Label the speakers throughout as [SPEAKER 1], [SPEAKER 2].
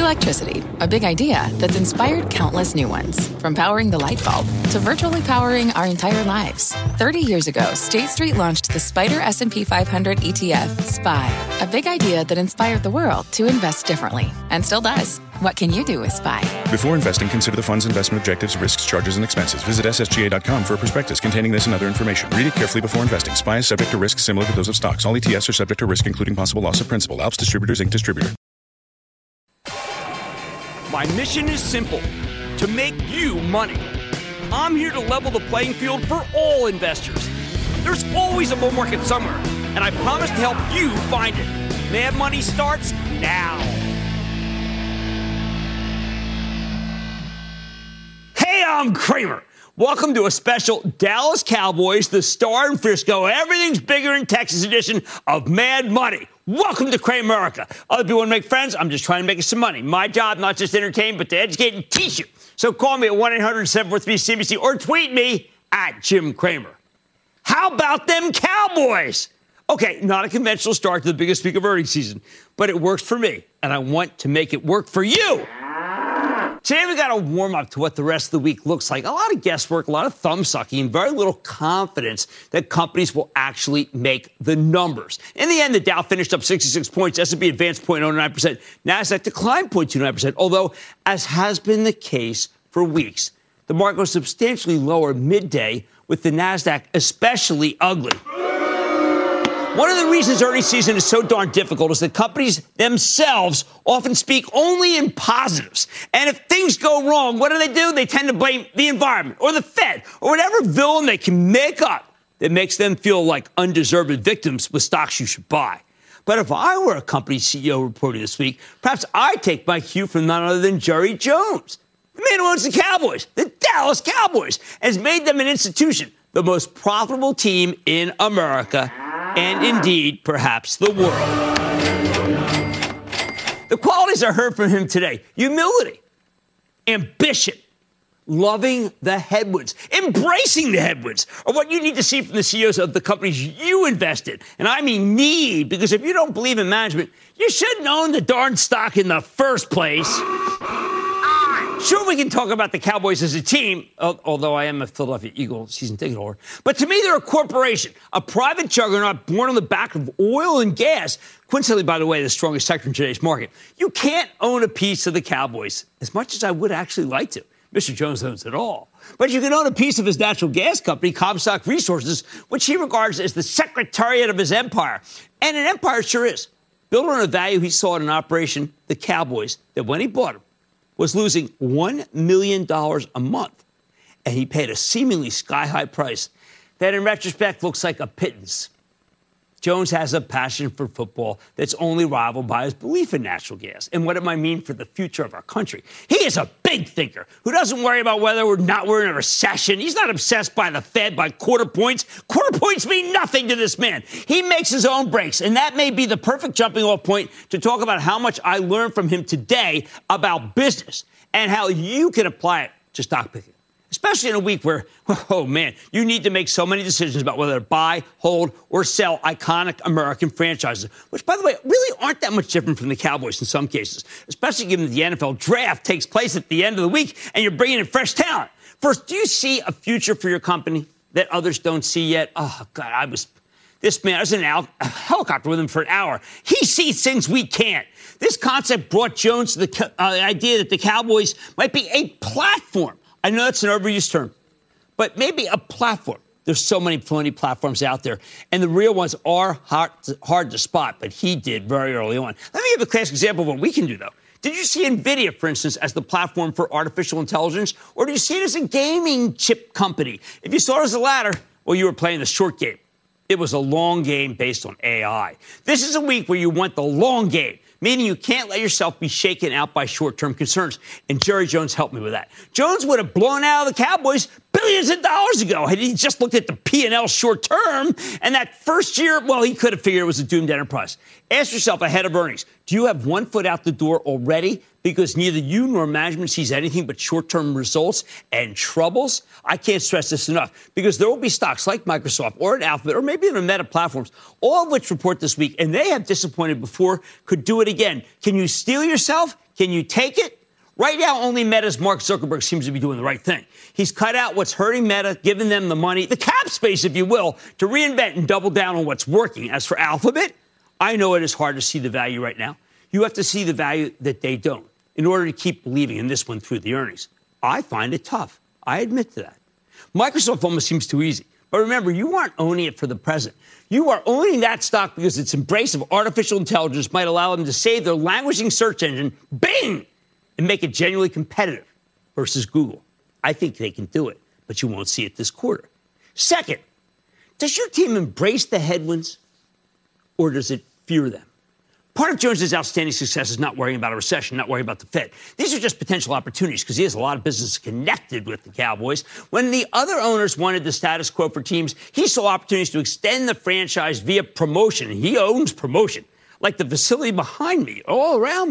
[SPEAKER 1] Electricity, a big idea that's inspired countless new ones. From powering the light bulb to virtually powering our entire lives. 30 years ago, State Street launched the SPDR S&P 500 ETF, SPY. A big idea that inspired the world to invest differently. And still does. What can you do with SPY?
[SPEAKER 2] Before investing, consider the fund's investment objectives, risks, charges, and expenses. Visit ssga.com for a prospectus containing this and other information. Read it carefully before investing. SPY is subject to risks similar to those of stocks. All ETFs are subject to risk, including possible loss of principal. Alps Distributors, Inc. Distributor.
[SPEAKER 3] My mission is simple, to make you money. I'm here to level the playing field for all investors. There's always a bull market somewhere, and I promise to help you find it. Mad Money starts now. Hey, I'm Kramer. Welcome to a special Dallas Cowboys, the Star in Frisco, everything's bigger in Texas edition of Mad Money. Welcome to Cramerica. Other people want to make friends. I'm just trying to make us some money. My job, not just to entertain, but to educate and teach you. So call me at 1-800-743-CBC or tweet me at Jim Cramer. How about them Cowboys? Okay, not a conventional start to the biggest week of earnings season, but it works for me, and I want to make it work for you. Today, we got a warm-up to what the rest of the week looks like. A lot of guesswork, a lot of thumb-sucking, and very little confidence that companies will actually make the numbers. In the end, the Dow finished up 66 points, S&P advanced 0.09%, NASDAQ declined 0.29%, although, as has been the case for weeks, the market was substantially lower midday, with the NASDAQ especially ugly. One of the reasons earnings season is so darn difficult is that companies themselves often speak only in positives. And if things go wrong, what do? They tend to blame the environment or the Fed or whatever villain they can make up that makes them feel like undeserved victims with stocks you should buy. But if I were a company CEO reporting this week, perhaps I'd take my cue from none other than Jerry Jones, the man who owns the Cowboys, the Dallas Cowboys, and has made them an institution, the most profitable team in America, and indeed, perhaps the world. The qualities I heard from him today: humility, ambition, loving the headwinds, embracing the headwinds, are what you need to see from the CEOs of the companies you invest in. And I mean need, because if you don't believe in management, you shouldn't own the darn stock in the first place. Sure, we can talk about the Cowboys as a team, although I am a Philadelphia Eagle season ticket holder. But to me, they're a corporation, a private juggernaut born on the back of oil and gas. Coincidentally, by the way, the strongest sector in today's market. You can't own a piece of the Cowboys, as much as I would actually like to. Mr. Jones owns it all. But you can own a piece of his natural gas company, Comstock Resources, which he regards as the secretariat of his empire. And an empire sure is. Built on a value he saw in an operation, the Cowboys, that when he bought them, was losing $1 million a month, and he paid a seemingly sky-high price that, in retrospect, looks like a pittance. Jones has a passion for football that's only rivaled by his belief in natural gas and what it might mean for the future of our country. He is a big thinker who doesn't worry about whether or not we're in a recession. He's not obsessed by the Fed, by quarter points. Quarter points mean nothing to this man. He makes his own breaks, and that may be the perfect jumping-off point to talk about how much I learned from him today about business and how you can apply it to stock picking. Especially in a week where, oh, man, you need to make so many decisions about whether to buy, hold, or sell iconic American franchises, which, by the way, really aren't that much different from the Cowboys in some cases, especially given that the NFL draft takes place at the end of the week and you're bringing in fresh talent. First, do you see a future for your company that others don't see yet? Oh, God, I was in a helicopter with him for an hour. He sees things we can't. This concept brought Jones to the idea that the Cowboys might be a platform. I know that's an overused term, but maybe a platform. There's so many phony platforms out there, and the real ones are hard to spot, but he did very early on. Let me give a classic example of what we can do, though. Did you see NVIDIA, for instance, as the platform for artificial intelligence, or do you see it as a gaming chip company? If you saw it as the latter, well, you were playing the short game. It was a long game based on AI. This is a week where you want the long game, meaning you can't let yourself be shaken out by short-term concerns. And Jerry Jones helped me with that. Jones would have blown out of the Cowboys billions of dollars ago had he just looked at the P&L short-term. And that first year, well, he could have figured it was a doomed enterprise. Ask yourself ahead of earnings, do you have one foot out the door already? Because neither you nor management sees anything but short-term results and troubles. I can't stress this enough, because there will be stocks like Microsoft or an Alphabet or maybe even Meta Platforms, all of which report this week, and they have disappointed before, could do it again. Can you steel yourself? Can you take it? Right now, only Meta's Mark Zuckerberg seems to be doing the right thing. He's cut out what's hurting Meta, given them the money, the cap space, if you will, to reinvent and double down on what's working. As for Alphabet, I know it is hard to see the value right now. You have to see the value that they don't in order to keep believing in this one through the earnings. I find it tough. I admit to that. Microsoft almost seems too easy. But remember, you aren't owning it for the present. You are owning that stock because its embrace of artificial intelligence might allow them to save their languishing search engine, Bing, and make it genuinely competitive versus Google. I think they can do it, but you won't see it this quarter. Second, does your team embrace the headwinds or does it fear them? Part of Jones's outstanding success is not worrying about a recession, not worrying about the Fed. These are just potential opportunities because he has a lot of business connected with the Cowboys. When the other owners wanted the status quo for teams, he saw opportunities to extend the franchise via promotion. He owns promotion, like the facility behind me, all around me.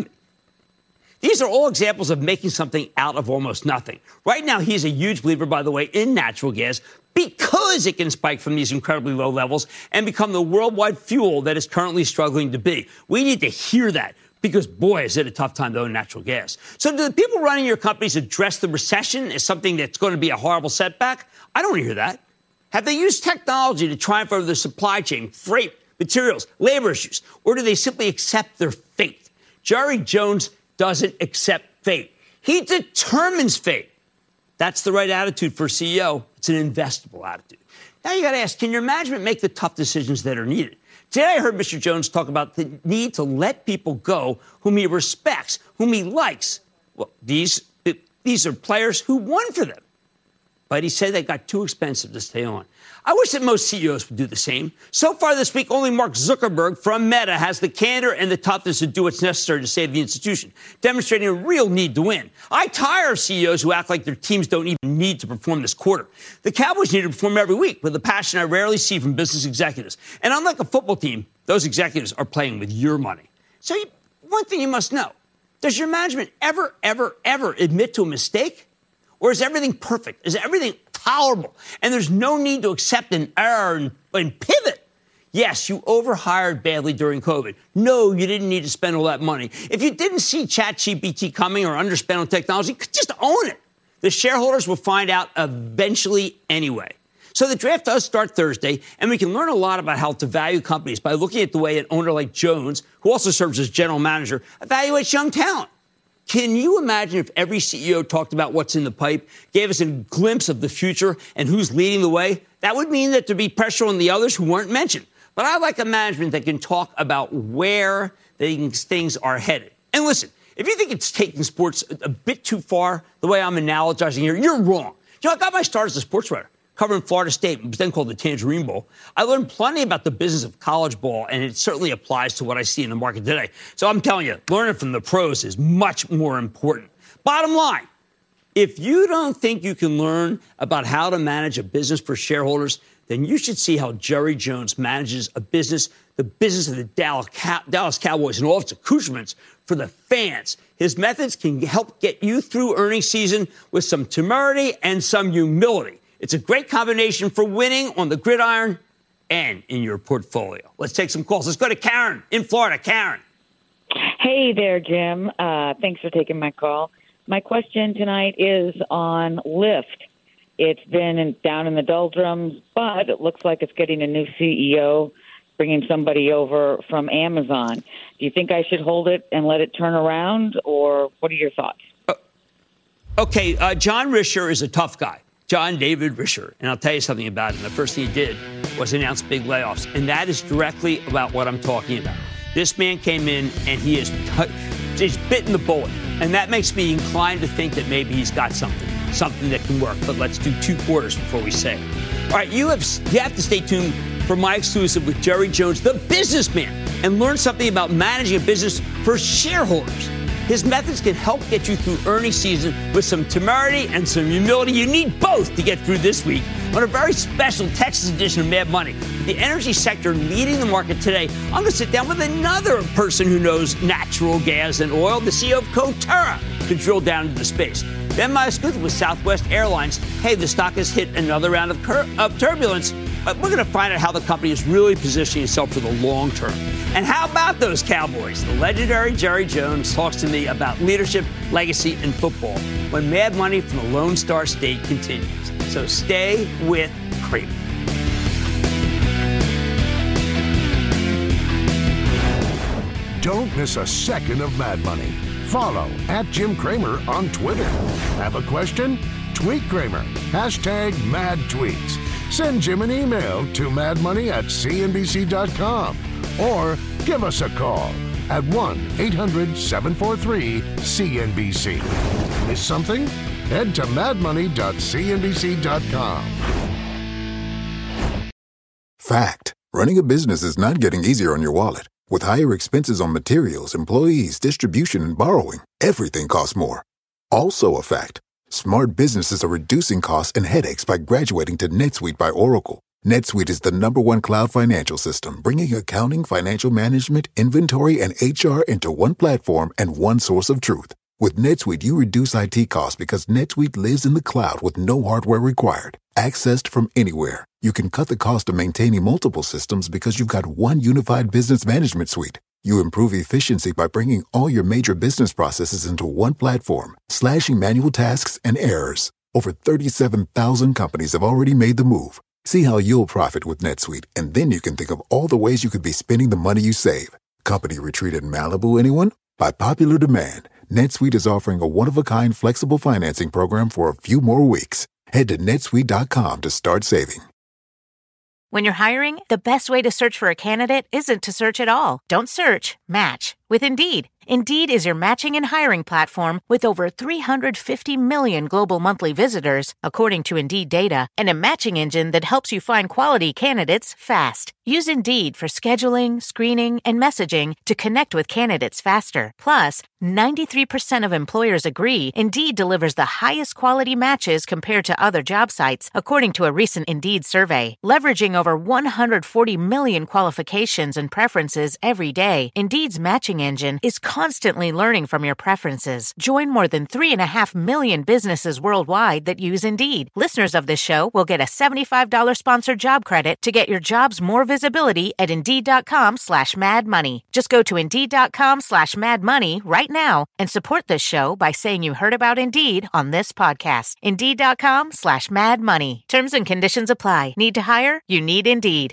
[SPEAKER 3] These are all examples of making something out of almost nothing. Right now, he's a huge believer, by the way, in natural gas because it can spike from these incredibly low levels and become the worldwide fuel that is currently struggling to be. We need to hear that because, boy, is it a tough time to own natural gas. So do the people running your companies address the recession as something that's going to be a horrible setback? I don't hear that. Have they used technology to triumph over their supply chain, freight, materials, labor issues, or do they simply accept their fate? Jerry Jones doesn't accept fate. He determines fate. That's the right attitude for a CEO. It's an investable attitude. Now you got to ask, can your management make the tough decisions that are needed? Today I heard Mr. Jones talk about the need to let people go whom he respects, whom he likes. Well, these are players who won for them. But he said they got too expensive to stay on. I wish that most CEOs would do the same. So far this week, only Mark Zuckerberg from Meta has the candor and the toughness to do what's necessary to save the institution, demonstrating a real need to win. I tire of CEOs who act like their teams don't even need to perform this quarter. The Cowboys need to perform every week with a passion I rarely see from business executives. And unlike a football team, those executives are playing with your money. So one thing you must know, does your management ever admit to a mistake? Or is everything perfect? Is everything tolerable? And there's no need to accept an error and pivot. Yes, you overhired badly during COVID. No, you didn't need to spend all that money. If you didn't see ChatGPT coming or underspend on technology, just own it. The shareholders will find out eventually anyway. So the draft does start Thursday, and we can learn a lot about how to value companies by looking at the way an owner like Jones, who also serves as general manager, evaluates young talent. Can you imagine if every CEO talked about what's in the pipe, gave us a glimpse of the future and who's leading the way? That would mean that there'd be pressure on the others who weren't mentioned. But I like a management that can talk about where things are headed. And listen, if you think it's taking sports a bit too far, the way I'm analogizing here, you're wrong. You know, I got my start as a sports writer, covering Florida State, it was then called the Tangerine Bowl. I learned plenty about the business of college ball, and it certainly applies to what I see in the market today. So I'm telling you, learning from the pros is much more important. Bottom line, if you don't think you can learn about how to manage a business for shareholders, then you should see how Jerry Jones manages a business, the business of the Dallas Cowboys and all its accoutrements for the fans. His methods can help get you through earnings season with some temerity and some humility. It's a great combination for winning on the gridiron and in your portfolio. Let's take some calls. Let's go to Karen in Florida. Karen.
[SPEAKER 4] Hey there, Jim. Thanks for taking my call. My question tonight is on Lyft. It's been down in the doldrums, but it looks like it's getting a new CEO, bringing somebody over from Amazon. Do you think I should hold it and let it turn around, or what are your thoughts?
[SPEAKER 3] Okay, John Risher is a tough guy. John David Risher. And I'll tell you something about him. The first thing he did was announce big layoffs. And that is directly about what I'm talking about. This man came in and he is bitten the bullet. And that makes me inclined to think that maybe he's got something that can work. But let's do 2 quarters before we say it. All right, you have to stay tuned for my exclusive with Jerry Jones, the businessman, and learn something about managing a business for shareholders. His methods can help get you through earnings season with some temerity and some humility. You need both to get through this week on a very special Texas edition of Mad Money. The energy sector leading the market today. I'm going to sit down with another person who knows natural gas and oil, the CEO of Coterra, to drill down into the space. Then my exclusive with Southwest Airlines. Hey, the stock has hit another round of turbulence. We're going to find out how the company is really positioning itself for the long term. And how about those Cowboys? The legendary Jerry Jones talks to me about leadership, legacy, and football when Mad Money from the Lone Star State continues. So stay with Cramer.
[SPEAKER 5] Don't miss a second of Mad Money. Follow @JimCramer on Twitter. Have a question? Tweet Cramer. #MadTweets. Send Jim an email to madmoney@cnbc.com or give us a call at 1-800-743-CNBC. Miss something? Head to madmoney.cnbc.com.
[SPEAKER 6] Fact. Running a business is not getting easier on your wallet. With higher expenses on materials, employees, distribution, and borrowing, everything costs more. Also a fact. Smart businesses are reducing costs and headaches by graduating to NetSuite by Oracle. NetSuite is the #1 cloud financial system, bringing accounting, financial management, inventory, and HR into one platform and one source of truth. With NetSuite, you reduce IT costs because NetSuite lives in the cloud with no hardware required. Accessed from anywhere, you can cut the cost of maintaining multiple systems because you've got one unified business management suite. You improve efficiency by bringing all your major business processes into one platform, slashing manual tasks and errors. Over 37,000 companies have already made the move. See how you'll profit with NetSuite, and then you can think of all the ways you could be spending the money you save. Company retreat in Malibu, anyone? By popular demand, NetSuite is offering a one-of-a-kind flexible financing program for a few more weeks. Head to netsuite.com to start saving.
[SPEAKER 7] When you're hiring, the best way to search for a candidate isn't to search at all. Don't search, match with Indeed. Indeed is your matching and hiring platform with over 350 million global monthly visitors, according to Indeed data, and a matching engine that helps you find quality candidates fast. Use Indeed for scheduling, screening, and messaging to connect with candidates faster. Plus, 93% of employers agree Indeed delivers the highest quality matches compared to other job sites, according to a recent Indeed survey. Leveraging over 140 million qualifications and preferences every day, Indeed's matching engine is constantly learning from your preferences. Join more than 3.5 million businesses worldwide that use Indeed. Listeners of this show will get a $75 sponsored job credit to get your jobs more visibility at Indeed.com/madmoney. Just go to Indeed.com/madmoney right now and support this show by saying you heard about Indeed on this podcast. Indeed.com/madmoney. Terms and conditions apply. Need to hire? You need Indeed.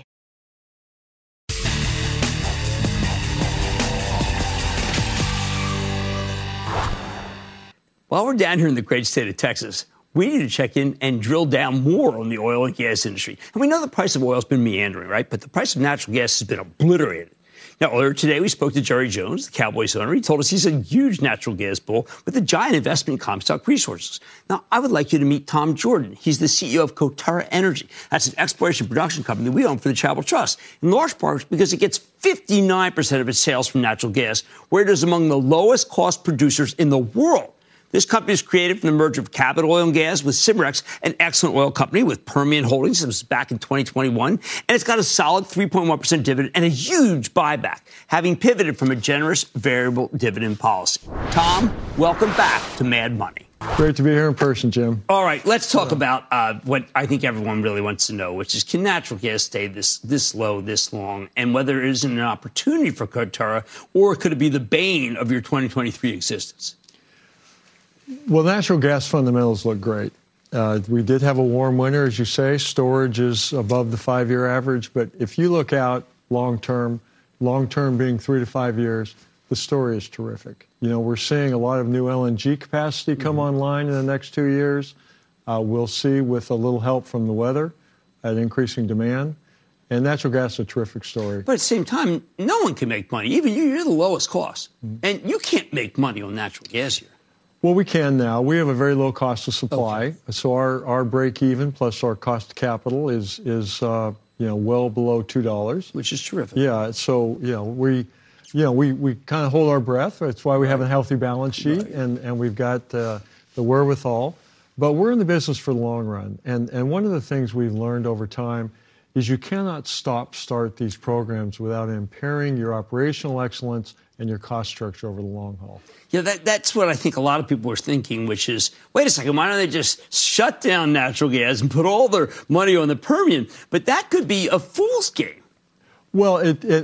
[SPEAKER 3] While we're down here in the great state of Texas, we need to check in and drill down more on the oil and gas industry. And we know the price of oil has been meandering, right? But the price of natural gas has been obliterated. Now, earlier today, we spoke to Jerry Jones, the Cowboys owner. He told us he's a huge natural gas bull with a giant investment in Comstock Resources. Now, I would like you to meet Tom Jordan. He's the CEO of Coterra Energy. That's an exploration production company that we own for the Charitable Trust, in large part because it gets 59% of its sales from natural gas, where it is among the lowest cost producers in the world. This company is created from the merger of Cabot Oil and Gas with Cimarex, an excellent oil company with Permian Holdings. It was back in 2021. And it's got a solid 3.1% dividend and a huge buyback, having pivoted from a generous variable dividend policy. Tom, welcome back to Mad Money.
[SPEAKER 8] Great to be here in person, Jim.
[SPEAKER 3] All right, let's talk about what I think everyone really wants to know, which is, can natural gas stay this low, this long, and whether it isn't an opportunity for Coterra, or could it be the bane of your 2023 existence?
[SPEAKER 8] Well, natural gas fundamentals look great. We did have a warm winter, as you say. Storage is above the 5-year average. But if you look out long-term being 3 to 5 years, the story is terrific. You know, we're seeing a lot of new LNG capacity come online in the next 2 years. We'll see, with a little help from the weather, an increasing demand. And natural gas is a terrific story.
[SPEAKER 3] But at the same time, no one can make money. Even you're the lowest cost. And you can't make money on natural gas here.
[SPEAKER 8] Well, we can now. We have a very low cost of supply. Okay. So our break even plus our cost of capital is well below $2. Which is terrific. Yeah. So, we kind of hold our breath. That's why we have a healthy balance sheet, and we've got the wherewithal. But we're in the business for the long run. And one of the things we've learned over time is you cannot start these programs without impairing your operational excellence and your cost structure over the long haul.
[SPEAKER 3] Yeah, that's what I think a lot of people are thinking, which is, wait a second, why don't they just shut down natural gas and put all their money on the Permian? But that could be a fool's game.
[SPEAKER 8] Well,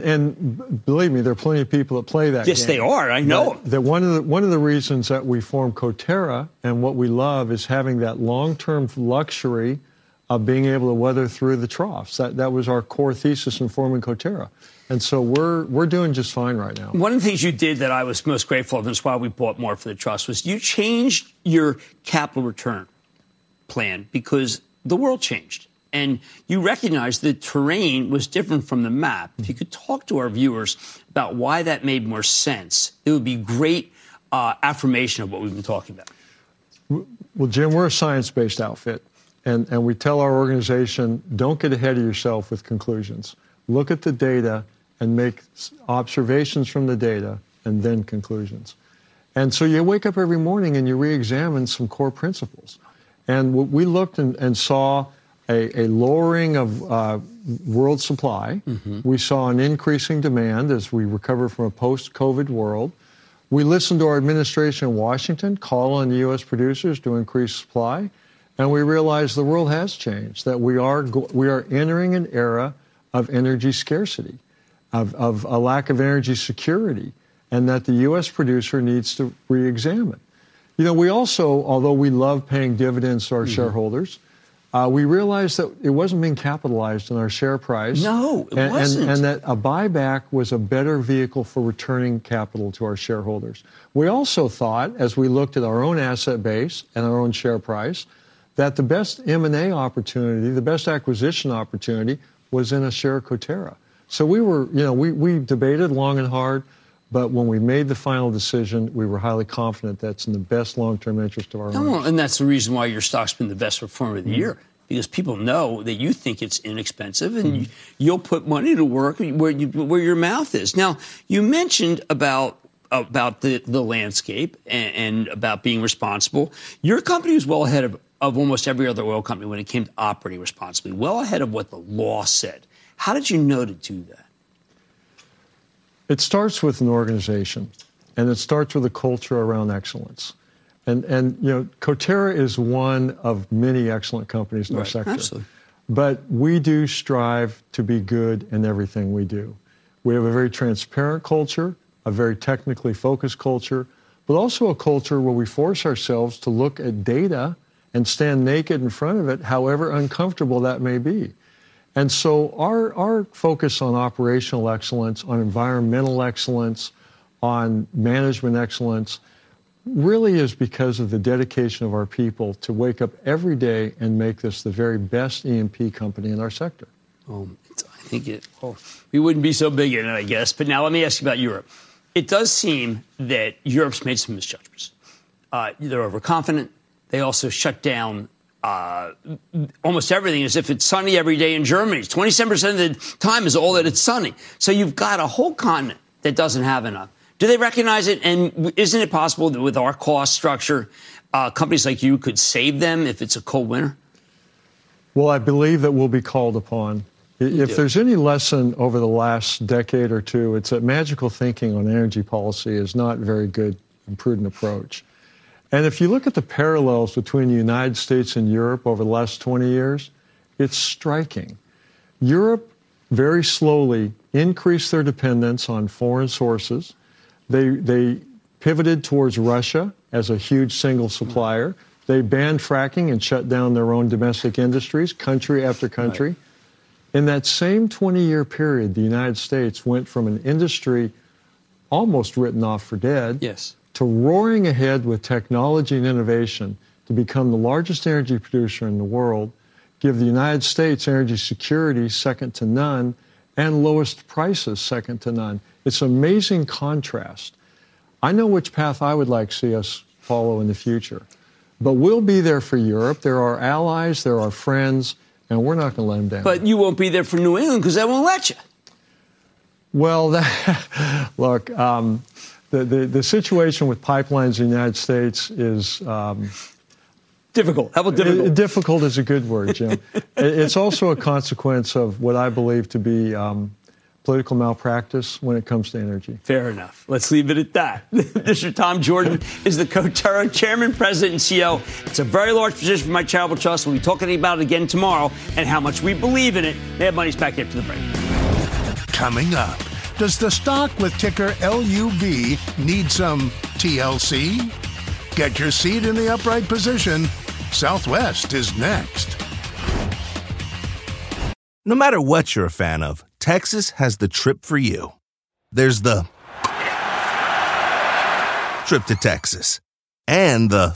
[SPEAKER 8] and believe me, there are plenty of people that play that game.
[SPEAKER 3] Yes, they are. I know.
[SPEAKER 8] That one of the reasons that we formed Coterra and what we love is having that long-term luxury of being able to weather through the troughs. That was our core thesis in forming Coterra. And so we're doing just fine right now.
[SPEAKER 3] One of the things you did that I was most grateful of, and that's why we bought more for the trust, was you changed your capital return plan because the world changed. And you recognized the terrain was different from the map. If you could talk to our viewers about why that made more sense, it would be great affirmation of what we've been talking about.
[SPEAKER 8] Well, Jim, we're a science-based outfit. And we tell our organization, don't get ahead of yourself with conclusions. Look at the data and make observations from the data and then conclusions. And so you wake up every morning and you re-examine some core principles. And we looked and saw a lowering of world supply. Mm-hmm. We saw an increasing demand as we recover from a post-COVID world. We listened to our administration in Washington call on the U.S. producers to increase supply. And we realized the world has changed, that we are entering an era of energy scarcity, of a lack of energy security, and that the U.S. producer needs to re-examine. You know, we also, although we love paying dividends to our shareholders, we realized that it wasn't being capitalized in our share price.
[SPEAKER 3] No, it wasn't.
[SPEAKER 8] And that a buyback was a better vehicle for returning capital to our shareholders. We also thought, as we looked at our own asset base and our own share price, that the best M&A opportunity, the best acquisition opportunity, was in a share of Coterra. So we debated long and hard, but when we made the final decision, we were highly confident that's in the best long-term interest of our owners.
[SPEAKER 3] And that's the reason why your stock's been the best performer of the year, because people know that you think it's inexpensive and you'll put money to work where your mouth is. Now, you mentioned about the landscape and about being responsible. Your company was well ahead of almost every other oil company when it came to operating responsibly, well ahead of what the law said. How did you know to do that?
[SPEAKER 8] It starts with an organization, and it starts with a culture around excellence. And Coterra is one of many excellent companies in our sector.
[SPEAKER 3] Absolutely.
[SPEAKER 8] But we do strive to be good in everything we do. We have a very transparent culture, a very technically focused culture, but also a culture where we force ourselves to look at data and stand naked in front of it, however uncomfortable that may be. And so our focus on operational excellence, on environmental excellence, on management excellence, really is because of the dedication of our people to wake up every day and make this the very best E&P company in our sector.
[SPEAKER 3] I think we wouldn't be so big in it, I guess. But now let me ask you about Europe. It does seem that Europe's made some misjudgments. They're overconfident. They also shut down almost everything as if it's sunny every day in Germany. 27% of the time is all that it's sunny. So you've got a whole continent that doesn't have enough. Do they recognize it? And isn't it possible that with our cost structure, companies like you could save them if it's a cold winter?
[SPEAKER 8] Well, I believe that we'll be called upon. If there's any lesson over the last decade or two, it's that magical thinking on energy policy is not a very good and prudent approach. And if you look at the parallels between the United States and Europe over the last 20 years, it's striking. Europe very slowly increased their dependence on foreign sources. They pivoted towards Russia as a huge single supplier. They banned fracking and shut down their own domestic industries, country after country. Right. In that same 20-year period, the United States went from an industry almost written off for dead to roaring ahead with technology and innovation to become the largest energy producer in the world, give the United States energy security second to none, and lowest prices second to none. It's an amazing contrast. I know which path I would like to see us follow in the future. But we'll be there for Europe. They're our allies, they're our friends, and we're not going to let them down.
[SPEAKER 3] But you won't be there for New England because they won't let you.
[SPEAKER 8] Well, look, the situation with pipelines in the United States is...
[SPEAKER 3] difficult. How about difficult?
[SPEAKER 8] Difficult is a good word, Jim. It's also a consequence of what I believe to be political malpractice when it comes to energy.
[SPEAKER 3] Fair enough. Let's leave it at that. Mr. Tom Jordan is the coTerra Chairman, President, and CEO. It's a very large position for my charitable trust. We'll be talking about it again tomorrow and how much we believe in it. Mad Money's back after the break.
[SPEAKER 5] Coming up, does the stock with ticker LUV need some TLC? Get your seat in the upright position. Southwest is next.
[SPEAKER 9] No matter what you're a fan of, Texas has the trip for you. There's the trip to Texas and the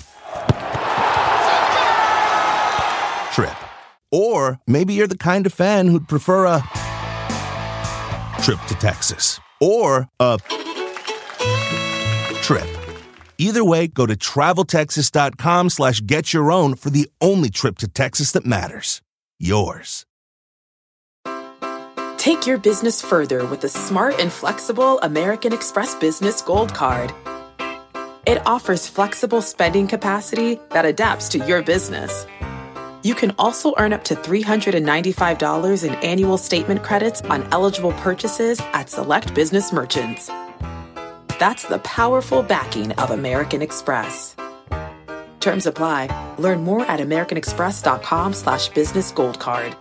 [SPEAKER 9] trip. Or maybe you're the kind of fan who'd prefer a trip to Texas or a trip. Either way, go to traveltexas.com/get-your-own for the only trip to Texas that matters. Yours.
[SPEAKER 10] Take your business further with the smart and flexible American Express Business Gold Card. It offers flexible spending capacity that adapts to your business. You can also earn up to $395 in annual statement credits on eligible purchases at select business merchants. That's the powerful backing of American Express. Terms apply. Learn more at americanexpress.com/business gold card.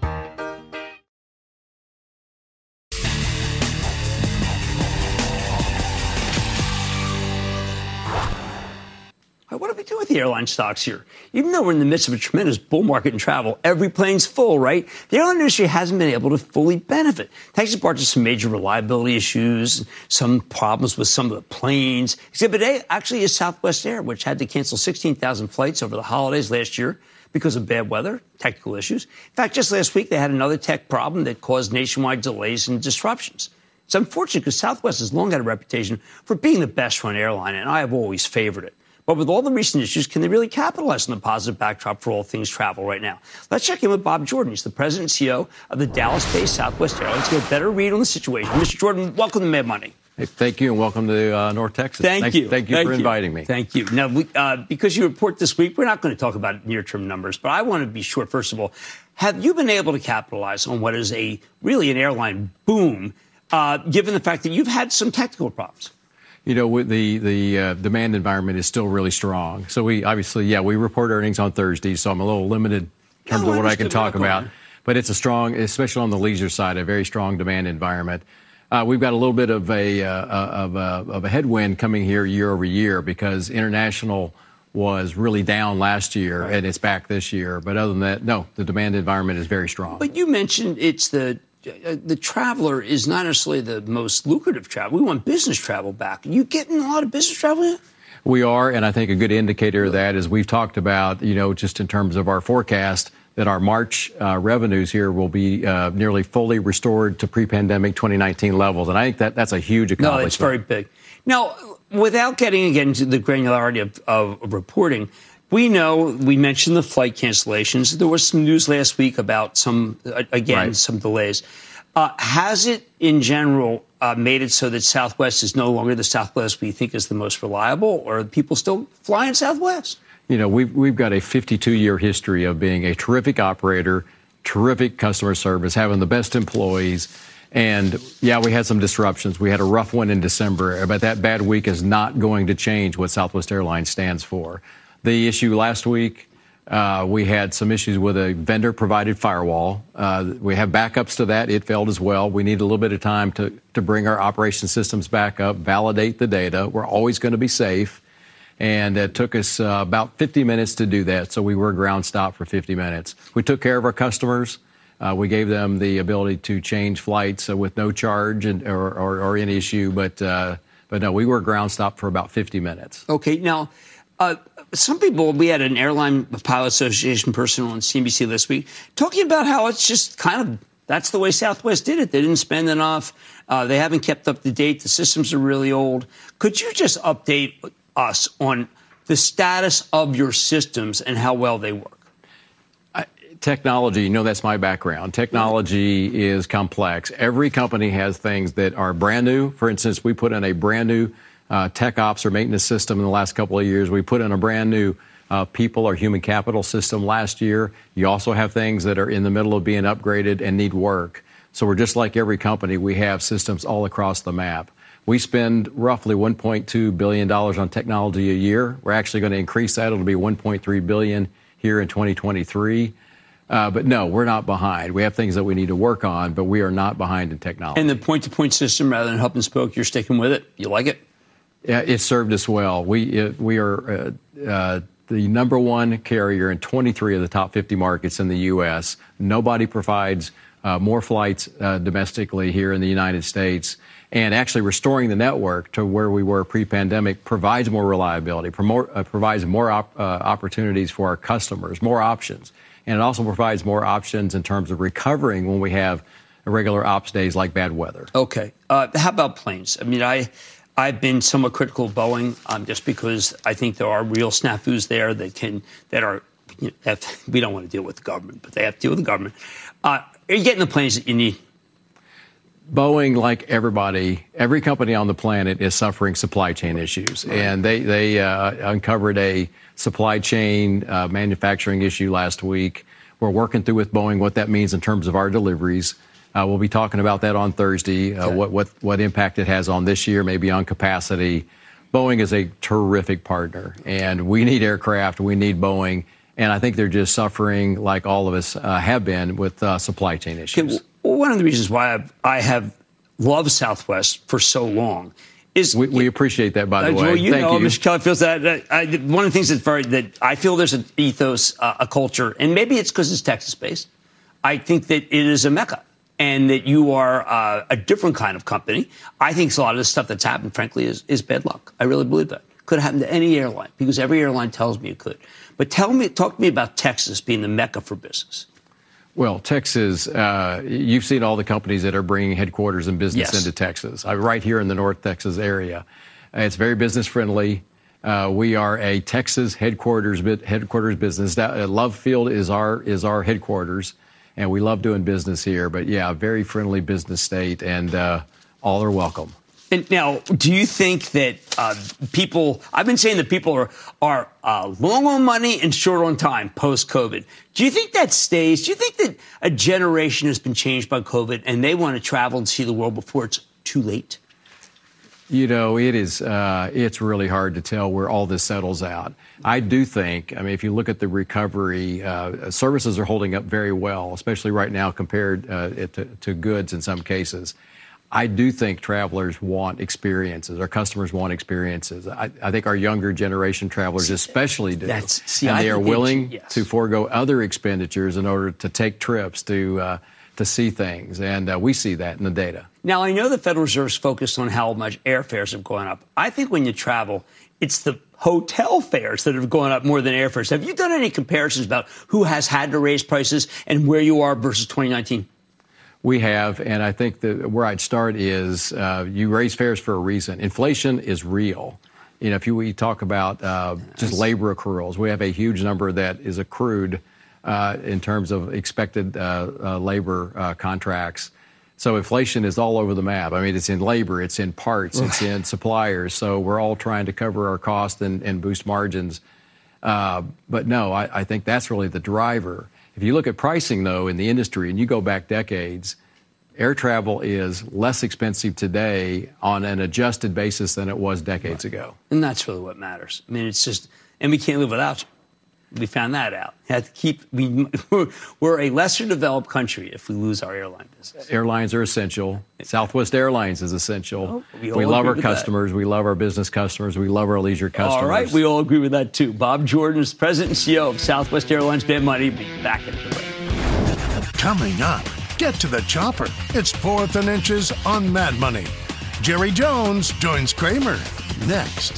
[SPEAKER 3] What do we do with the airline stocks here? Even though we're in the midst of a tremendous bull market in travel, every plane's full, right? The airline industry hasn't been able to fully benefit. Thanks in part to some major reliability issues, some problems with some of the planes. Exhibit A actually is Southwest Air, which had to cancel 16,000 flights over the holidays last year because of bad weather, technical issues. In fact, just last week, they had another tech problem that caused nationwide delays and disruptions. It's unfortunate because Southwest has long had a reputation for being the best-run airline, and I have always favored it. But with all the recent issues, can they really capitalize on the positive backdrop for all things travel right now? Let's check in with Bob Jordan. He's the president and CEO of the Dallas-based Southwest Airlines to get a better read on the situation. Mr. Jordan, welcome to Mad Money.
[SPEAKER 11] Hey, thank you, and welcome to North Texas.
[SPEAKER 3] Thank you
[SPEAKER 11] for inviting me.
[SPEAKER 3] Thank you. Now, because you report this week, we're not going to talk about near-term numbers, but I want to be sure, first of all, have you been able to capitalize on what is really an airline boom, given the fact that you've had some technical problems?
[SPEAKER 11] You know, the demand environment is still really strong. So we report earnings on Thursday, so I'm a little limited in terms of what I can talk about. But it's a strong, especially on the leisure side, a very strong demand environment. We've got a little bit of a headwind coming here year over year because international was really down last year, and it's back this year. But other than that, no, the demand environment is very strong.
[SPEAKER 3] But you mentioned it's the traveler is not necessarily the most lucrative travel. We want business travel back. Are you getting a lot of business travel yet?
[SPEAKER 11] We are, and I think a good indicator of that is we've talked about, just in terms of our forecast, that our March revenues here will be nearly fully restored to pre-pandemic 2019 levels. And I think that's a huge accomplishment.
[SPEAKER 3] No, it's very big. Now, without getting, again, to the granularity of reporting, we mentioned the flight cancellations. There was some news last week about some delays. Has it, in general, made it so that Southwest is no longer the Southwest we think is the most reliable, or are people still flying Southwest?
[SPEAKER 11] We've got a 52-year history of being a terrific operator, terrific customer service, having the best employees. And, we had some disruptions. We had a rough one in December, but that bad week is not going to change what Southwest Airlines stands for. The issue last week, we had some issues with a vendor-provided firewall. We have backups to that. It failed as well. We need a little bit of time to bring our operation systems back up, validate the data. We're always going to be safe. And it took us about 50 minutes to do that, so we were ground stopped for 50 minutes. We took care of our customers. We gave them the ability to change flights with no charge or any issue. But no, we were ground stopped for about 50 minutes.
[SPEAKER 3] Okay, now, some people, we had an Airline Pilot Association person on CNBC this week talking about how it's just that's the way Southwest did it. They didn't spend enough. They haven't kept up to date. The systems are really old. Could you just update us on the status of your systems and how well they work?
[SPEAKER 11] Technology, that's my background. Technology is complex. Every company has things that are brand new. For instance, we put in a brand new tech ops or maintenance system in the last couple of years. We put in a brand new people or human capital system last year. You also have things that are in the middle of being upgraded and need work. So we're just like every company. We have systems all across the map. We spend roughly $1.2 billion on technology a year. We're actually going to increase that. It'll be $1.3 billion here in 2023. But no, we're not behind. We have things that we need to work on, but we are not behind in technology.
[SPEAKER 3] And the point-to-point system rather than hub and spoke, you're sticking with it? You like it?
[SPEAKER 11] Yeah, it served us well. We are the number one carrier in 23 of the top 50 markets in the U.S. Nobody provides more flights domestically here in the United States. And actually restoring the network to where we were pre-pandemic provides more reliability, provides more opportunities for our customers, more options. And it also provides more options in terms of recovering when we have irregular ops days like bad weather.
[SPEAKER 3] Okay. How about planes? I mean, I've been somewhat critical of Boeing just because I think there are real snafus there we don't want to deal with the government, but they have to deal with the government. Are you getting the planes that you need?
[SPEAKER 11] Boeing, like everybody, every company on the planet is suffering supply chain issues. Right. And they uncovered a supply chain manufacturing issue last week. We're working through with Boeing what that means in terms of our deliveries. We'll be talking about that on Thursday, what impact it has on this year, maybe on capacity. Boeing is a terrific partner, and we need aircraft. We need Boeing. And I think they're just suffering, like all of us have been, with supply chain issues.
[SPEAKER 3] Okay, well, one of the reasons why I have loved Southwest for so long is...
[SPEAKER 11] We appreciate that, by the way.
[SPEAKER 3] Well,
[SPEAKER 11] Thank you.
[SPEAKER 3] Mr. Kelly feels that. One of the things that I feel there's an ethos, a culture, and maybe it's because it's Texas-based. I think that it is a mecca, and that you are a different kind of company. I think a lot of the stuff that's happened, frankly, is bad luck. I really believe that. Could have happened to any airline, because every airline tells me it could. But talk to me about Texas being the mecca for business.
[SPEAKER 11] Well, Texas, you've seen all the companies that are bringing headquarters and business into Texas. I'm right here in the North Texas area. It's very business friendly. We are a Texas headquarters business. Love Field is our headquarters, and we love doing business here. But yeah, very friendly business state, and all are welcome.
[SPEAKER 3] And now, do you think that I've been saying that people are long on money and short on time post-COVID. Do you think that stays? Do you think that a generation has been changed by COVID and they want to travel and see the world before it's too late?
[SPEAKER 11] You know, it's really hard to tell where all this settles out. I do think, if you look at the recovery, services are holding up very well, especially right now compared to goods in some cases. I do think travelers want experiences. Our customers want experiences. I think our younger generation travelers especially do. And they are willing to forego other expenditures in order to take trips to see things. And we see that in the data.
[SPEAKER 3] Now, I know the Federal Reserve's focused on how much airfares have gone up. I think when you travel, it's the hotel fares that have gone up more than airfares. Have you done any comparisons about who has had to raise prices and where you are versus 2019?
[SPEAKER 11] We have, and I think that where I'd start is you raise fares for a reason. Inflation is real. You know, if we talk about just labor accruals, we have a huge number that is accrued in terms of expected labor contracts. So inflation is all over the map. It's in labor, it's in parts, it's in suppliers. So we're all trying to cover our costs and boost margins. But no, I think that's really the driver. If you look at pricing, though, in the industry, and you go back decades, air travel is less expensive today on an adjusted basis than it was decades ago.
[SPEAKER 3] And that's really what matters. It's just, and we can't live without you. We found that out. We're a lesser developed country if we lose our airline business.
[SPEAKER 11] Airlines are essential. Southwest Airlines is essential. We love our customers. We love our business customers. We love our leisure customers.
[SPEAKER 3] All right. We all agree with that, too. Bob Jordan is President and CEO of Southwest Airlines. Mad Money. Be back in the break.
[SPEAKER 5] Coming up, get to the chopper. It's Fourth and Inches on Mad Money. Jerry Jones joins Kramer next.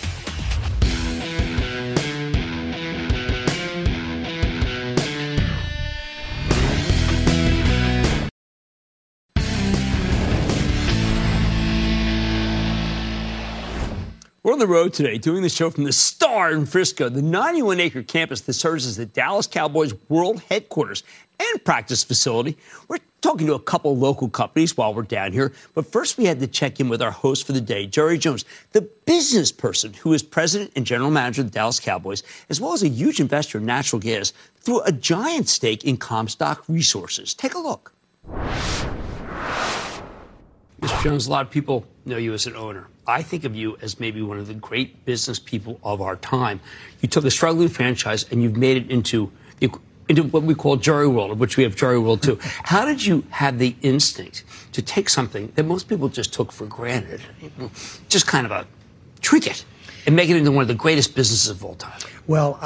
[SPEAKER 3] We're on the road today doing the show from the Star in Frisco, the 91-acre campus that serves as the Dallas Cowboys world headquarters and practice facility. We're talking to a couple local companies while we're down here. But first, we had to check in with our host for the day, Jerry Jones, the business person who is president and general manager of the Dallas Cowboys, as well as a huge investor in natural gas through a giant stake in Comstock Resources. Take a look. Mr. Jones, a lot of people know you as an owner. I think of you as maybe one of the great business people of our time. You took a struggling franchise and you've made it into what we call Jerry World, of which we have Jerry World too. How did you have the instinct to take something that most people just took for granted, just kind of a trinket, and make it into one of the greatest businesses of all time?
[SPEAKER 12] Well,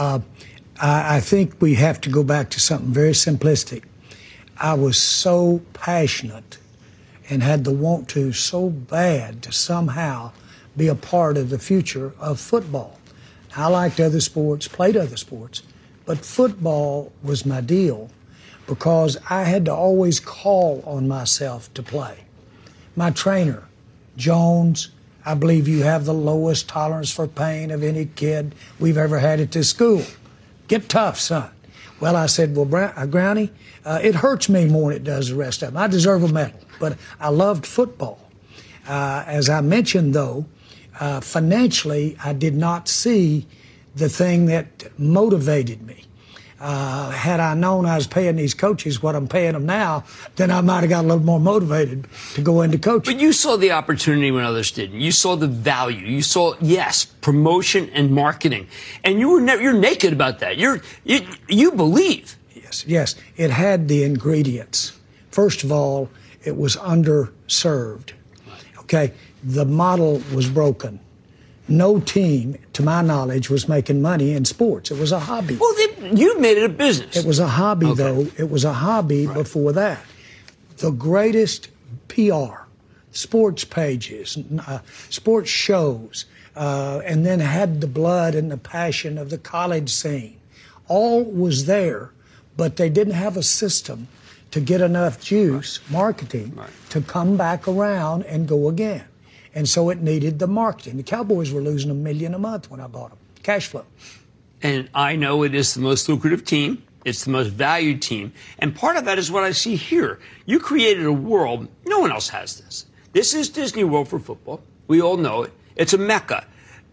[SPEAKER 12] I think we have to go back to something very simplistic. I was so passionate and had the want to so bad to somehow be a part of the future of football. I liked other sports, played other sports, but football was my deal because I had to always call on myself to play. My trainer, Jones, I believe you have the lowest tolerance for pain of any kid we've ever had at this school. Get tough, son. Well, I said, well, Brownie, it hurts me more than it does the rest of them. I deserve a medal, but I loved football. As I mentioned, though, financially, I did not see the thing that motivated me. Had I known I was paying these coaches what I'm paying them now, then I might have got a little more motivated to go into coaching.
[SPEAKER 3] But you saw the opportunity when others didn't. You saw the value. You saw, yes, promotion and marketing. And you're naked about that. You believe.
[SPEAKER 12] Yes. It had the ingredients. First of all, it was underserved. Okay? The model was broken. No team, to my knowledge, was making money in sports. It was a hobby.
[SPEAKER 3] Well, you made it a business.
[SPEAKER 12] It was a hobby, though. It was a hobby before that. The greatest PR, sports pages, sports shows, and then had the blood and the passion of the college scene. All was there, but they didn't have a system to get enough juice, marketing, to come back around and go again. And so it needed the marketing. The Cowboys were losing $1 million a month when I bought them. Cash flow.
[SPEAKER 3] And I know it is the most lucrative team. It's the most valued team. And part of that is what I see here. You created a world. No one else has this. This is Disney World for football. We all know it. It's a mecca.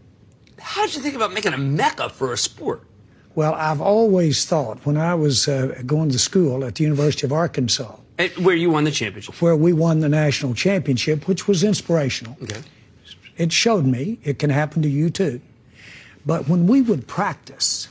[SPEAKER 3] How did you think about making a mecca for a sport?
[SPEAKER 12] Well, I've always thought when I was going to school at the University of Arkansas,
[SPEAKER 3] where you won the championship.
[SPEAKER 12] Where we won the national championship, which was inspirational. Okay. It showed me it can happen to you too. But when we would practice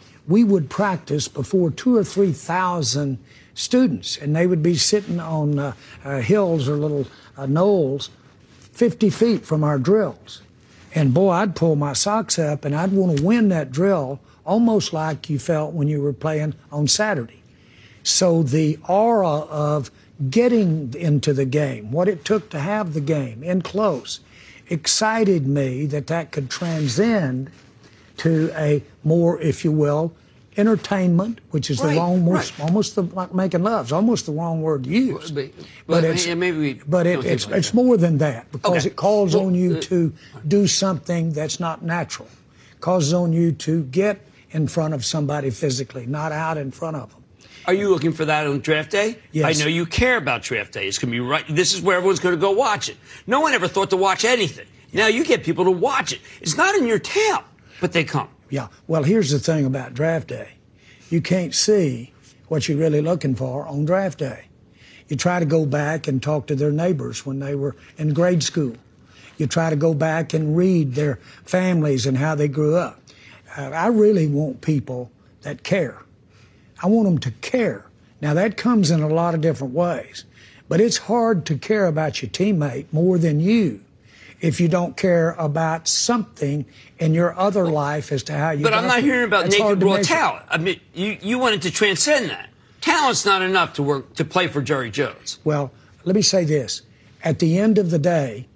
[SPEAKER 12] before 2,000 or 3,000 students, and they would be sitting on hills or little knolls 50 feet from our drills. And boy, I'd pull my socks up and I'd want to win that drill almost like you felt when you were playing on Saturday. So the aura of getting into the game, what it took to have the game in close, excited me that could transcend to a more, if you will, entertainment, which is the wrong word, almost like making love. It's almost the wrong word to use. But it's more than that because it calls on you to do something that's not natural. It calls on you to get in front of somebody physically, not out in front of them.
[SPEAKER 3] Are you looking for that on draft day?
[SPEAKER 12] Yes.
[SPEAKER 3] I know you care about draft day. It's going to be right. This is where everyone's going to go watch it. No one ever thought to watch anything. Now you get people to watch it. It's not in your town, but they come.
[SPEAKER 12] Yeah. Well, here's the thing about draft day. You can't see what you're really looking for on draft day. You try to go back and talk to their neighbors when they were in grade school. You try to go back and read their families and how they grew up. I really want people that care. I want them to care. Now, that comes in a lot of different ways. But it's hard to care about your teammate more than you if you don't care about something in your other life as to how you.
[SPEAKER 3] But I'm not hearing about naked raw talent. I mean, you wanted to transcend that. Talent's not enough to play for Jerry Jones.
[SPEAKER 12] Well, let me say this. At the end of the day,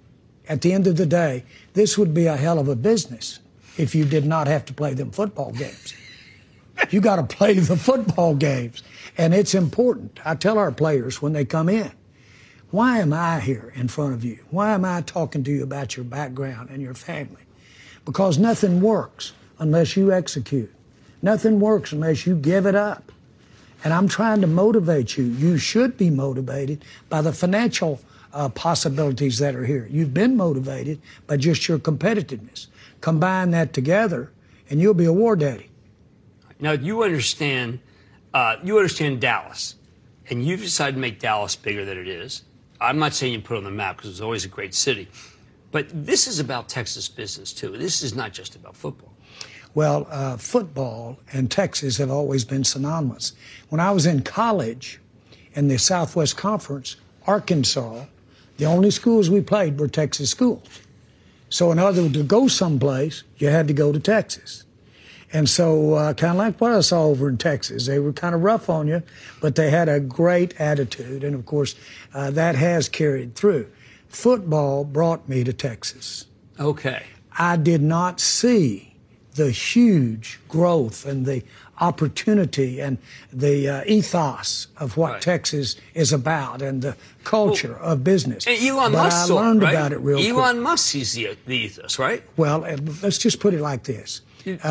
[SPEAKER 12] this would be a hell of a business if you did not have to play them football games. You got to play the football games, and it's important. I tell our players when they come in, why am I here in front of you? Why am I talking to you about your background and your family? Because nothing works unless you execute. Nothing works unless you give it up. And I'm trying to motivate you. You should be motivated by the financial possibilities that are here. You've been motivated by just your competitiveness. Combine that together, and you'll be a war daddy.
[SPEAKER 3] Now, you understand Dallas. and you've decided to make Dallas bigger than it is. I'm not saying you put it on the map because it's always a great city. But this is about Texas business, too. This is not just about football.
[SPEAKER 12] Well, football and Texas have always been synonymous. When I was in college in the Southwest Conference, Arkansas, the only schools we played were Texas schools. So in order to go someplace, you had to go to Texas. And so kind of like what I saw over in Texas, they were kind of rough on you, but they had a great attitude. And, of course, that has carried through. Football brought me to Texas.
[SPEAKER 3] Okay.
[SPEAKER 12] I did not see the huge growth and the opportunity and the ethos of what Texas is about and the culture of business.
[SPEAKER 3] And Elon
[SPEAKER 12] but
[SPEAKER 3] Musk
[SPEAKER 12] I learned
[SPEAKER 3] right?
[SPEAKER 12] about it real quick.
[SPEAKER 3] Elon Musk sees the ethos, right?
[SPEAKER 12] Well, let's just put it like this.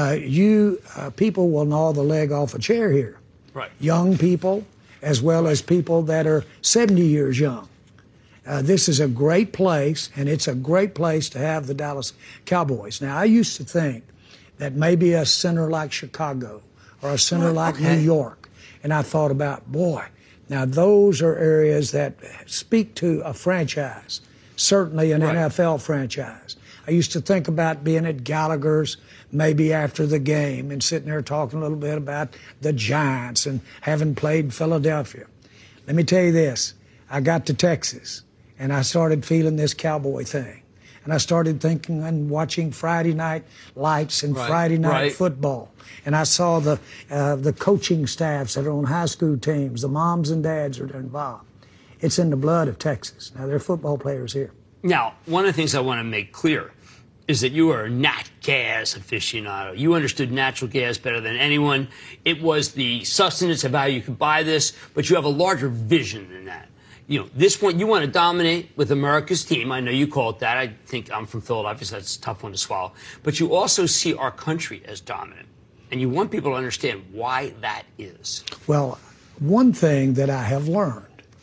[SPEAKER 12] People will gnaw the leg off a chair here.
[SPEAKER 3] Right.
[SPEAKER 12] Young people as well as people that are 70 years young. This is a great place, and it's a great place to have the Dallas Cowboys. Now, I used to think that maybe a center like Chicago or a center like New York, and I thought about, boy, now those are areas that speak to a franchise, certainly an NFL franchise. I used to think about being at Gallagher's maybe after the game and sitting there talking a little bit about the Giants and having played Philadelphia. Let me tell you this. I got to Texas, and I started feeling this cowboy thing. And I started thinking and watching Friday Night Lights and Friday Night Football. And I saw the coaching staffs that are on high school teams, the moms and dads are involved. It's in the blood of Texas. Now, there are football players here.
[SPEAKER 3] Now, one of the things I want to make clear is that you are a nat gas aficionado. You understood natural gas better than anyone. It was the sustenance of how you could buy this, but you have a larger vision than that. You know, this one, you want to dominate with America's team. I know you call it that. I think I'm from Philadelphia, so that's a tough one to swallow. But you also see our country as dominant. And you want people to understand why that is.
[SPEAKER 12] Well, one thing that I have learned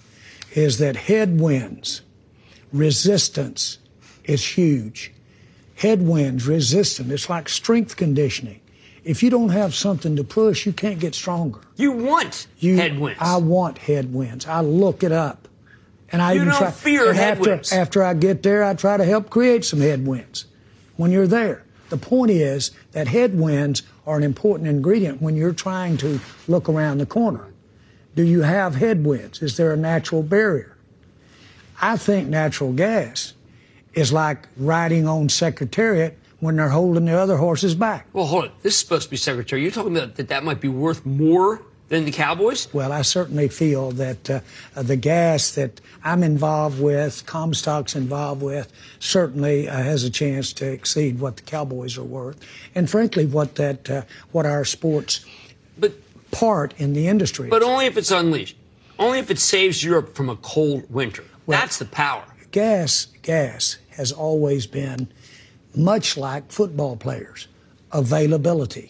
[SPEAKER 12] is that headwinds, resistance is huge. Headwinds, resistance, it's like strength conditioning. If you don't have something to push, you can't get stronger.
[SPEAKER 3] You want headwinds.
[SPEAKER 12] I want headwinds. I look it up. And I
[SPEAKER 3] you don't fear headwinds.
[SPEAKER 12] After I get there, I try to help create some headwinds when you're there. The point is that headwinds are an important ingredient when you're trying to look around the corner. Do you have headwinds? Is there a natural barrier? I think natural gas is like riding on Secretariat when they're holding the other horses back.
[SPEAKER 3] Well, hold on. This is supposed to be Secretary. You're talking about that might be worth more than the Cowboys?
[SPEAKER 12] Well, I certainly feel that the gas that I'm involved with, Comstock's involved with, certainly has a chance to exceed what the Cowboys are worth. And frankly, what our sports part in the industry is.
[SPEAKER 3] But only if it's unleashed. Only if it saves Europe from a cold winter. Well, that's the power.
[SPEAKER 12] Gas has always been much like football players. Availability.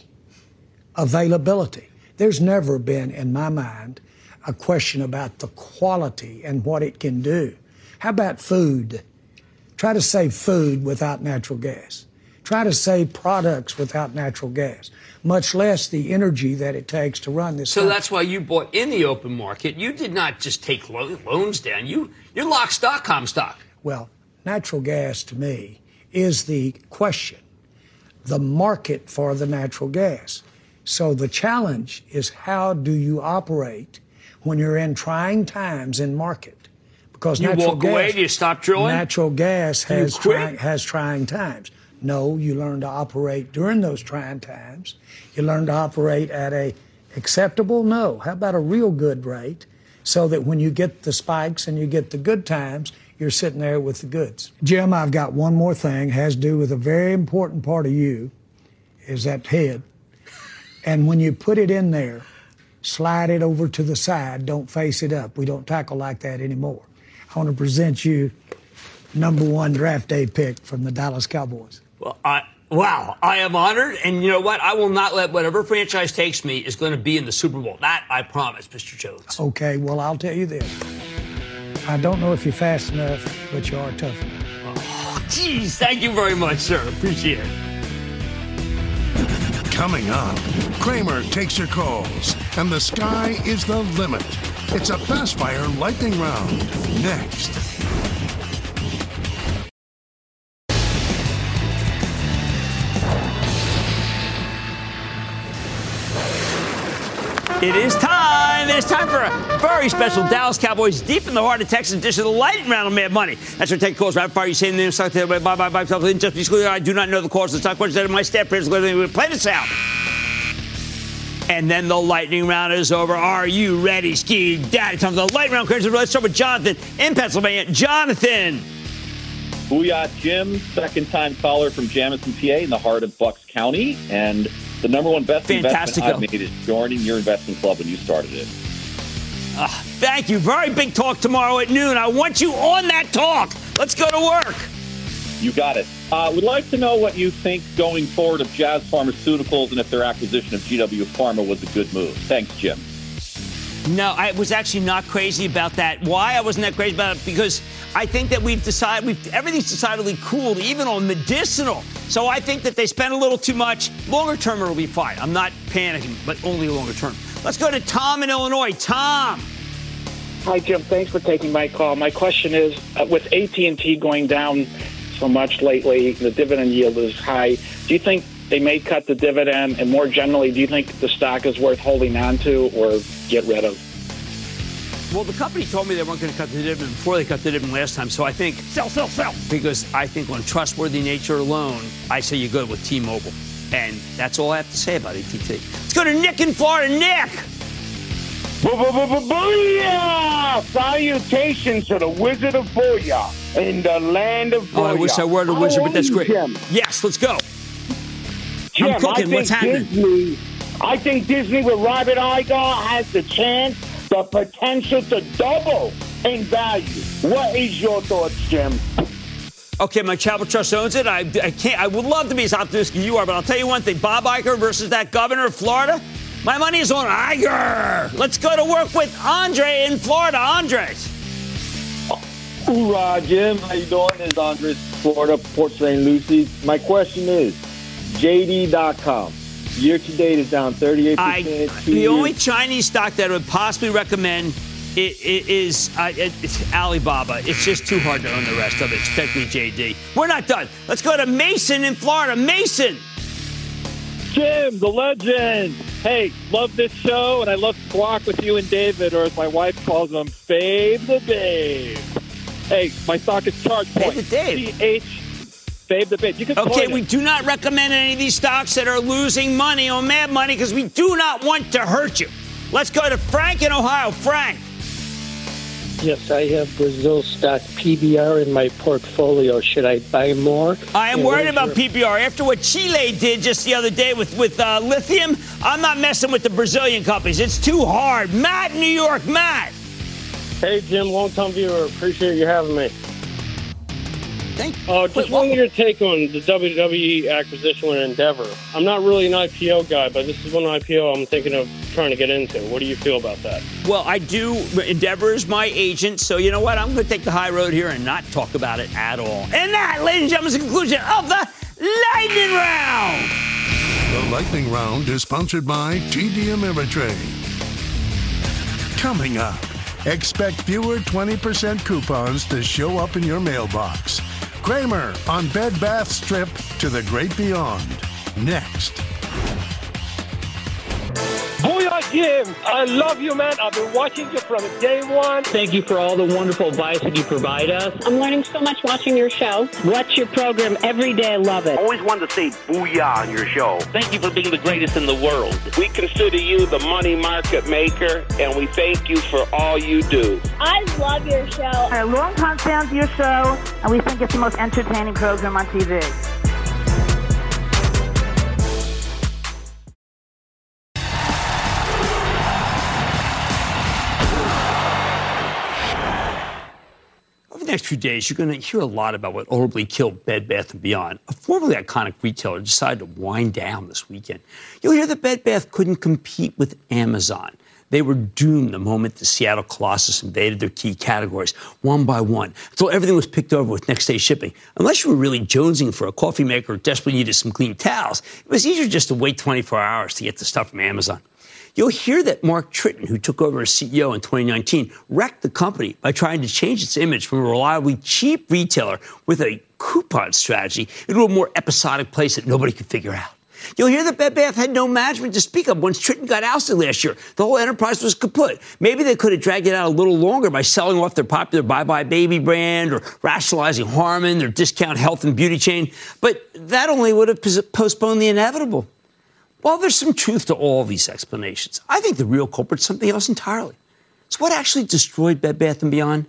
[SPEAKER 12] There's never been, in my mind, a question about the quality and what it can do. How about food? Try to save food without natural gas. Try to save products without natural gas, much less the energy that it takes to run this country.
[SPEAKER 3] That's why you bought in the open market. You did not just take loans down. You're lock, stock, Comstock.
[SPEAKER 12] Well, natural gas, to me, is the question, the market for the natural gas. So the challenge is how do you operate when you're in trying times in market? Because
[SPEAKER 3] you
[SPEAKER 12] natural
[SPEAKER 3] walk
[SPEAKER 12] gas,
[SPEAKER 3] away, do you stop drilling?
[SPEAKER 12] Natural gas has trying times. No, you learn to operate during those trying times. You learn to operate at a acceptable, no, how about a real good rate, so that when you get the spikes and you get the good times, you're sitting there with the goods. Jim, I've got one more thing, has to do with a very important part of you, is that head. And when you put it in there, slide it over to the side, don't face it up. We don't tackle like that anymore. I want to present you #1 draft day pick from the Dallas Cowboys.
[SPEAKER 3] Well, I am honored, and you know what? I will not let whatever franchise takes me is going to be in the Super Bowl. That I promise, Mr. Jones.
[SPEAKER 12] Okay, well, I'll tell you this. I don't know if you're fast enough, but you are tough enough.
[SPEAKER 3] Oh, geez, thank you very much, sir. Appreciate it.
[SPEAKER 5] Coming up, Kramer takes your calls, and the sky is the limit. It's a Fast Fire Lightning Round. Next.
[SPEAKER 3] It is time. It is time for a very special Dallas Cowboys deep in the heart of Texas edition of the Lightning Round on Mad Money. That's where take calls rapid fire. You say the name, stock, buy, just be clear. I do not know the cause of the stock. Questions that my staff players will play this out. And then the Lightning Round is over. Are you ready, Ski Daddy? Time for the Lightning Round. Let's start with Jonathan in Pennsylvania. Jonathan.
[SPEAKER 13] Booyah, Jim. Second-time caller from Jamison, PA, in the heart of Bucks County. And the number one best investment I've made is joining your investment club when you started it.
[SPEAKER 3] Thank you. Very big talk tomorrow at noon. I want you on that talk. Let's go to work.
[SPEAKER 13] You got it. Would like to know what you think going forward of Jazz Pharmaceuticals and if their acquisition of GW Pharma was a good move. Thanks, Jim.
[SPEAKER 3] No, I was actually not crazy about that. Why I wasn't that crazy about it? Because I think that everything's decidedly cooled, even on medicinal. So I think that they spent a little too much. Longer term, it'll be fine. I'm not panicking, but only longer term. Let's go to Tom in Illinois. Tom.
[SPEAKER 14] Hi, Jim. Thanks for taking my call. My question is, with AT&T going down so much lately, the dividend yield is high. Do you think they may cut the dividend? And more generally, do you think the stock is worth holding on to or get rid of?
[SPEAKER 3] Well, the company told me they weren't going to cut the dividend before they cut the dividend last time. So I think sell. Because I think on trustworthy nature alone, I say you go with T-Mobile. And that's all I have to say about AT&T. Let's go to Nick in Florida. Nick!
[SPEAKER 15] Booyah! Salutations to the Wizard of Booyah in the land of Booyah.
[SPEAKER 3] Oh, I wish I were the wizard, but that's great.
[SPEAKER 15] Jim.
[SPEAKER 3] Yes, let's go.
[SPEAKER 15] Jim,
[SPEAKER 3] I'm cooking. What's happening?
[SPEAKER 15] I think Disney with Robert Iger has the chance, the potential to double in value. What is your thoughts, Jim?
[SPEAKER 3] Okay, my Travel Trust owns it. I would love to be as optimistic as you are, but I'll tell you one thing. Bob Iger versus that governor of Florida. My money is on Iger. Let's go to work with Andre in Florida. Andres.
[SPEAKER 16] Hoorah, Jim. How you doing? This is Andres, Florida, Port St. Lucie. My question is, JD.com. Year to date is down 38%.
[SPEAKER 3] The only Chinese stock that I would possibly recommend is it's Alibaba. It's just too hard to own the rest of it, especially JD. We're not done. Let's go to Mason in Florida. Mason.
[SPEAKER 17] Jim, the legend. Hey, love this show, and I love Squawk with you and David, or as my wife calls them, Fave the Babe. Hey, my stock is ChargePoint.
[SPEAKER 3] Fave the Dave.
[SPEAKER 17] Fave the Babe. You can
[SPEAKER 3] okay, we do not recommend any of these stocks that are losing money on Mad Money because we do not want to hurt you. Let's go to Frank in Ohio. Frank.
[SPEAKER 18] Yes, I have Brazil stock PBR in my portfolio. Should I buy more?
[SPEAKER 3] I am worried about PBR. After what Chile did just the other day with lithium, I'm not messing with the Brazilian companies. It's too hard. Matt in New York. Matt.
[SPEAKER 18] Hey, Jim, long-time viewer. Appreciate you having me. Just wanted your take on the WWE acquisition with Endeavor. I'm not really an IPO guy, but this is one IPO I'm thinking of trying to get into. What do you feel about that?
[SPEAKER 3] Well, I do. Endeavor is my agent, so you know what? I'm going to take the high road here and not talk about it at all. And that, ladies and gentlemen, is the conclusion of the Lightning Round.
[SPEAKER 5] The Lightning Round is sponsored by TD Ameritrade. Coming up, expect fewer 20% coupons to show up in your mailbox. Kramer on Bed Bath's trip to the great beyond. Next.
[SPEAKER 15] Booyah, Jim. I love you, man. I've been watching you from day one.
[SPEAKER 19] Thank you for all the wonderful advice that you provide us.
[SPEAKER 20] I'm learning so much watching your show.
[SPEAKER 19] Watch your program every day. I love it.
[SPEAKER 21] Always wanted to say booyah on your show.
[SPEAKER 19] Thank you for being the greatest in the world.
[SPEAKER 21] We consider you the money market maker, and we thank you for all you do.
[SPEAKER 20] I love your show.
[SPEAKER 22] We're longtime fans of your show, and we think it's the most entertaining program on TV.
[SPEAKER 3] The next few days, you're going to hear a lot about what ultimately killed Bed Bath & Beyond. A formerly iconic retailer decided to wind down this weekend. You'll hear that Bed Bath couldn't compete with Amazon. They were doomed the moment the Seattle Colossus invaded their key categories, one by one, until everything was picked over with next-day shipping. Unless you were really jonesing for a coffee maker or desperately needed some clean towels, it was easier just to wait 24 hours to get the stuff from Amazon. You'll hear that Mark Tritton, who took over as CEO in 2019, wrecked the company by trying to change its image from a reliably cheap retailer with a coupon strategy into a more episodic place that nobody could figure out. You'll hear that Bed Bath had no management to speak of once Tritton got ousted last year. The whole enterprise was kaput. Maybe they could have dragged it out a little longer by selling off their popular Bye Bye Baby brand or rationalizing Harmon, their discount health and beauty chain. But that only would have postponed the inevitable. While there's some truth to all of these explanations, I think the real culprit's something else entirely. So what actually destroyed Bed Bath & Beyond?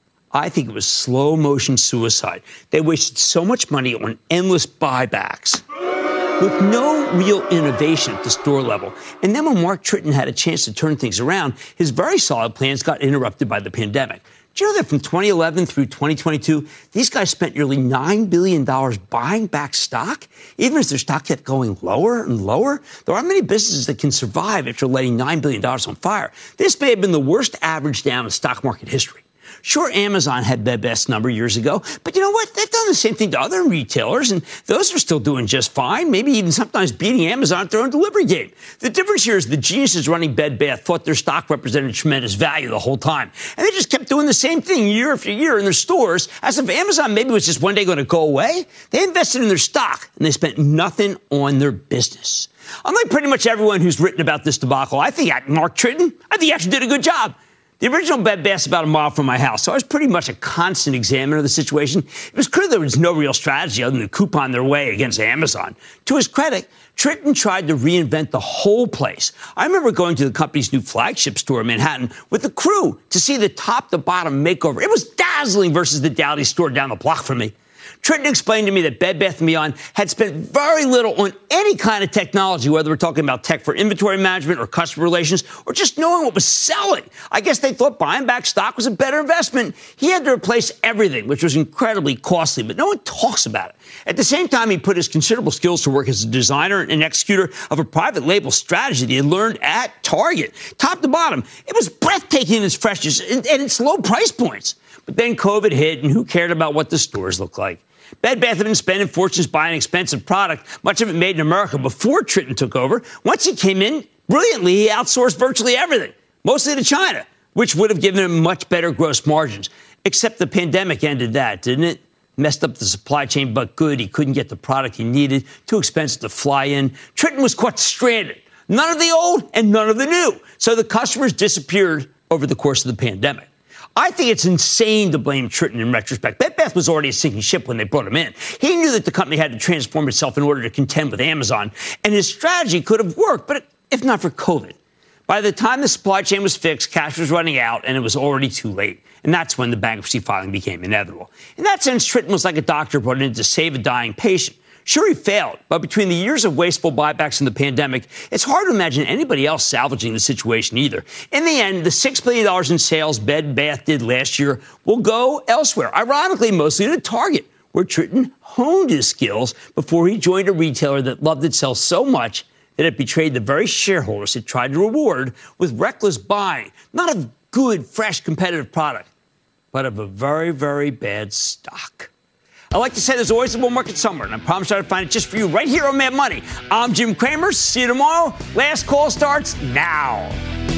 [SPEAKER 3] I think it was slow-motion suicide. They wasted so much money on endless buybacks with no real innovation at the store level. And then when Mark Tritton had a chance to turn things around, his very solid plans got interrupted by the pandemic. Do you know that from 2011 through 2022, these guys spent nearly $9 billion buying back stock, even as their stock kept going lower and lower? There aren't many businesses that can survive after letting $9 billion on fire. This may have been the worst average down in stock market history. Sure, Amazon had Bed Bath's number years ago, but you know what? They've done the same thing to other retailers, and those are still doing just fine, maybe even sometimes beating Amazon at their own delivery game. The difference here is the geniuses running Bed Bath thought their stock represented tremendous value the whole time, and they just kept doing the same thing year after year in their stores, as if Amazon maybe was just one day going to go away. They invested in their stock, and they spent nothing on their business. Unlike pretty much everyone who's written about this debacle, I think Mark Tritton, he actually did a good job. The original Bed Bath's about a mile from my house, so I was pretty much a constant examiner of the situation. It was clear there was no real strategy other than to coupon their way against Amazon. To his credit, Tritton tried to reinvent the whole place. I remember going to the company's new flagship store in Manhattan with the crew to see the top-to-bottom makeover. It was dazzling versus the dowdy store down the block from me. Tritton explained to me that Bed Bath & Beyond had spent very little on any kind of technology, whether we're talking about tech for inventory management or customer relations or just knowing what was selling. I guess they thought buying back stock was a better investment. He had to replace everything, which was incredibly costly, but no one talks about it. At the same time, he put his considerable skills to work as a designer and executor of a private label strategy that he had learned at Target. Top to bottom, it was breathtaking in its freshness and its low price points. But then COVID hit, and who cared about what the stores looked like? Bed Bath had been spending fortunes buying expensive product, much of it made in America, before Tritton took over. Once he came in, brilliantly, he outsourced virtually everything, mostly to China, which would have given him much better gross margins. Except the pandemic ended that, didn't it? Messed up the supply chain, but good. He couldn't get the product he needed. Too expensive to fly in. Tritton was caught stranded. None of the old and none of the new. So the customers disappeared over the course of the pandemic. I think it's insane to blame Tritton in retrospect. Bed Bath was already a sinking ship when they brought him in. He knew that the company had to transform itself in order to contend with Amazon, and his strategy could have worked, but if not for COVID. By the time the supply chain was fixed, cash was running out, and it was already too late. And that's when the bankruptcy filing became inevitable. In that sense, Tritton was like a doctor brought in to save a dying patient. Sure, he failed, but between the years of wasteful buybacks and the pandemic, it's hard to imagine anybody else salvaging the situation either. In the end, the $6 billion in sales Bed Bath did last year will go elsewhere, ironically mostly to Target, where Tritton honed his skills before he joined a retailer that loved itself so much that it betrayed the very shareholders it tried to reward with reckless buying, not of good, fresh, competitive product, but of a very, very bad stock. I like to say there's always a bull market somewhere, and I promise I'll find it just for you right here on Mad Money. I'm Jim Cramer. See you tomorrow. Last call starts now.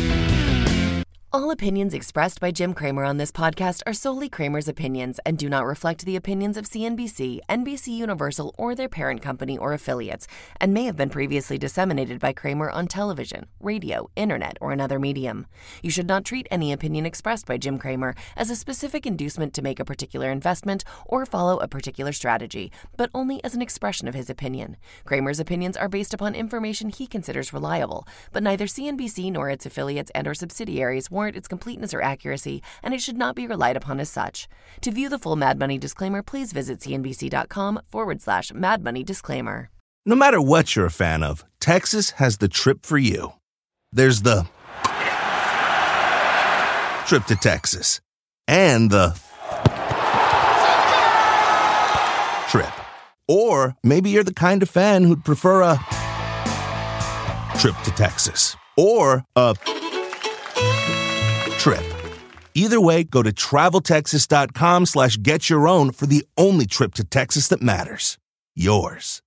[SPEAKER 1] All opinions expressed by Jim Cramer on this podcast are solely Cramer's opinions and do not reflect the opinions of CNBC, NBC Universal, or their parent company or affiliates, and may have been previously disseminated by Cramer on television, radio, internet, or another medium. You should not treat any opinion expressed by Jim Cramer as a specific inducement to make a particular investment or follow a particular strategy, but only as an expression of his opinion. Cramer's opinions are based upon information he considers reliable, but neither CNBC nor its affiliates and or subsidiaries warrant its completeness or accuracy, and it should not be relied upon as such. To view the full Mad Money disclaimer, please visit cnbc.com/Mad Money disclaimer.
[SPEAKER 9] No matter what you're a fan of, Texas has the trip for you. There's the trip to Texas and the trip. Or maybe you're the kind of fan who'd prefer a trip to Texas or a trip. Either way, go to TravelTexas.com/GetYourOwn for the only trip to Texas that matters. Yours.